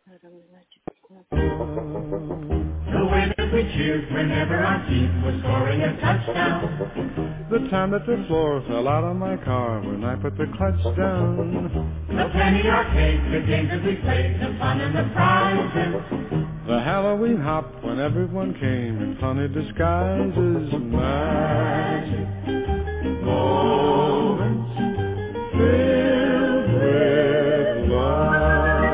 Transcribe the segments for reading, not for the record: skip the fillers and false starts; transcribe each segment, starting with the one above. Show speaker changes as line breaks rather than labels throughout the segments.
The winners we cheered whenever our team was scoring a touchdown.
The time that the floor fell out on my car when I put the clutch down.
The penny arcade, the games that we played, the fun and the prizes.
The Halloween hop when everyone came in funny disguises. Magic moments filled with love.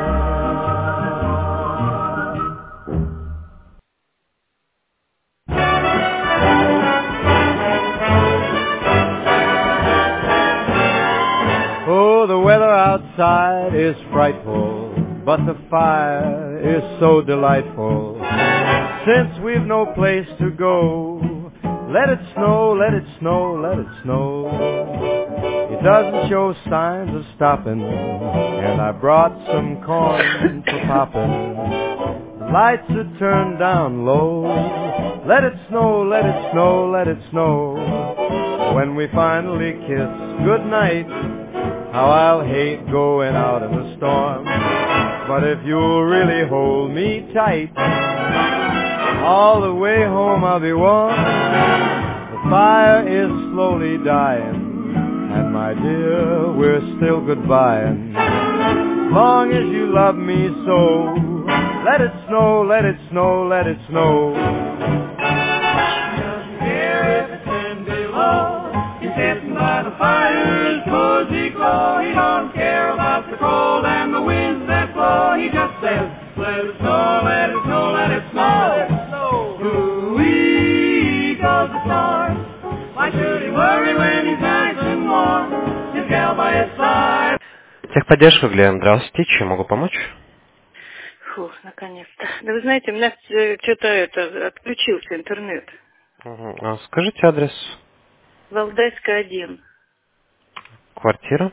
Oh, the weather outside is frightful, but the fire is so delightful. Since we've no place to go, let it snow, let it snow, let it snow. It doesn't show signs of stopping, and I brought some corn for popping. Lights are turned down low. Let it snow, let it snow, let it snow. When we finally kiss goodnight, how I'll hate going out in the storm. But if you'll really hold me tight, all the way home I'll be warm. The fire is slowly dying, and my dear, we're still goodbying. Long as you love me so, let it snow, let it snow, let it snow. Doesn't care if it's 10 below. He's sitting by the fire's cozy glow. He don't care about the cold and the winds that blow. He just says, let it snow, let it snow, let it snow, let it snow. Ooh-wee goes the storm. Why should he worry when he's nice and warm? His gal by his side.
Техподдержка, Глен, здравствуйте, чем могу помочь?
Фух, наконец-то. Да вы знаете, у меня что-то отключился интернет.
Угу. А скажите адрес.
Валдайская, 1.
Квартира?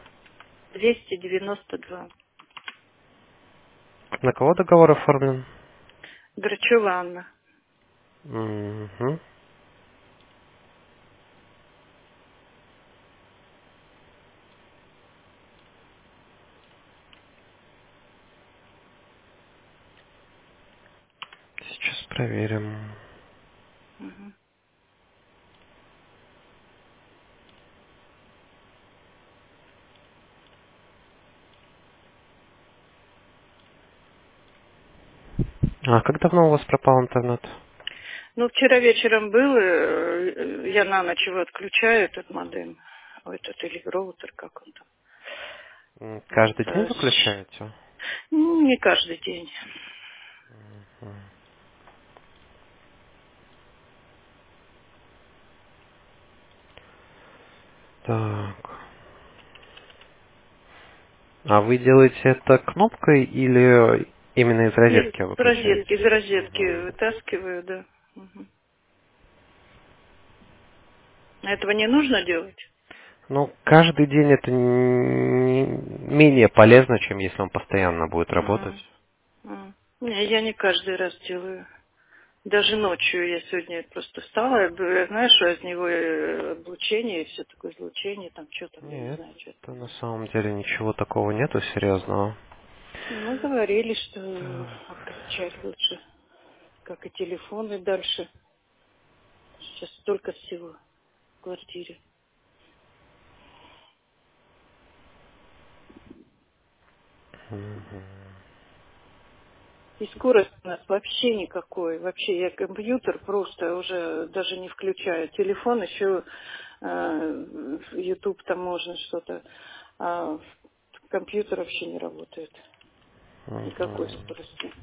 292.
На кого договор оформлен?
Грачева Анна.
Угу. Сейчас проверим.
Угу.
А как давно у вас пропал интернет?
Ну, вчера вечером был, я на ночь его отключаю, этот модем. Этот или роутер, как он там.
Каждый день выключаете?
Ну, не каждый день.
Так. А вы делаете это кнопкой или именно из розетки выключаете?
Из розетки вытаскиваю, да. Угу. Этого не нужно делать?
Ну, каждый день это менее полезно, чем если он постоянно будет работать.
Не, я не каждый раз делаю. Даже ночью я сегодня просто встала, я знаю, что из него облучение, и все такое излучение, там что-то, я не знаю, что это.
На самом деле ничего такого нету серьезного.
Ну, говорили, что отключать лучше, как и телефоны дальше. Сейчас столько всего в квартире. И скорость у нас вообще никакой. Вообще я компьютер просто уже даже не включаю. Телефон еще, YouTube там можно что-то. А компьютер вообще не работает. Никакой скорости.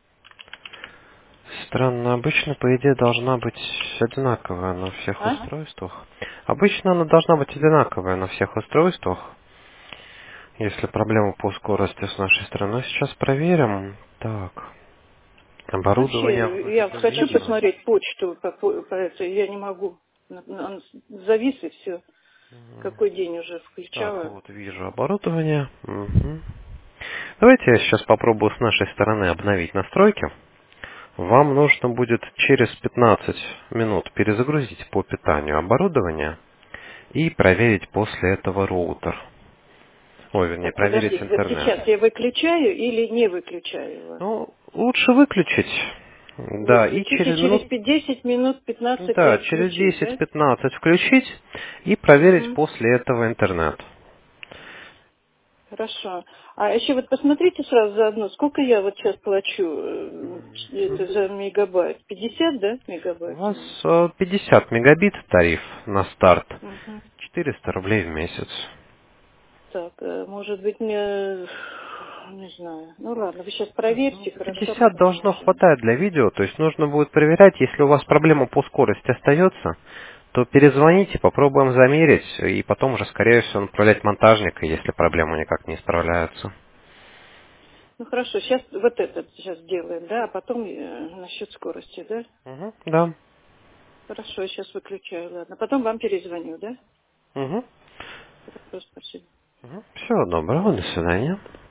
Странно. Обычно, по идее, должна быть одинаковая на всех устройствах. Обычно она должна быть одинаковая на всех устройствах. Если проблема по скорости с нашей стороны, сейчас проверим. Так. Оборудование.
Вообще, я хочу посмотреть почту, я не могу. Он завис и все. Какой день уже включала?
Так, вот вижу оборудование. Угу. Давайте я сейчас попробую с нашей стороны обновить настройки. Вам нужно будет через 15 минут перезагрузить по питанию оборудование и проверить после этого роутер. Ой, вернее,
Так,
проверить
подожди, вот
интернет.
сейчас я выключаю или не выключаю его?
Ну, лучше выключить. Да, и
Выключить и
через
через
минут,
10 минут, 15
да,
раз
через
включить, да?
10-15 включить и проверить
Угу.
после этого интернет.
Хорошо. А еще вот посмотрите сразу заодно, сколько я вот сейчас плачу это за мегабайт? 50, да,
У
мегабайт?
вас 50 мегабит тариф на старт,
Угу.
400 рублей в месяц.
Так, может быть, мне... Не знаю. Ну ладно, вы сейчас проверьте, хорошо,
50
потом
должно
уже.
хватать для видео, то есть нужно будет проверять, если у вас проблема по скорости остается, то перезвоните, попробуем замерить, и потом уже, скорее всего, направлять монтажника, если проблема никак не справляется.
Ну хорошо, сейчас вот этот сейчас делаем, да, а потом насчет скорости, да?
Угу, да.
Хорошо, сейчас выключаю, ладно. Потом вам перезвоню, да?
Угу.
Хорошо, спасибо.
Всего доброго, до свидания.